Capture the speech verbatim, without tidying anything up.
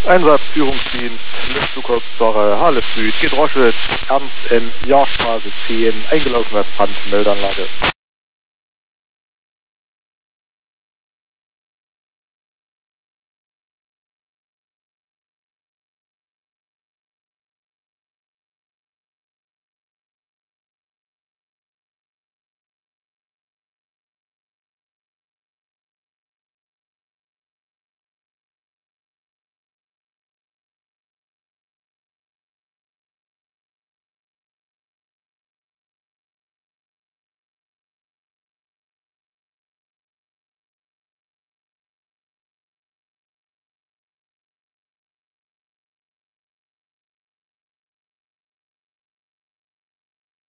Einsatzführungsdienst, Lüftzukunftssache, Halle Süd, Gedroschwitz, Ernst in Jahrstraße zehn, eingelaufen als Pfandmeldanlage.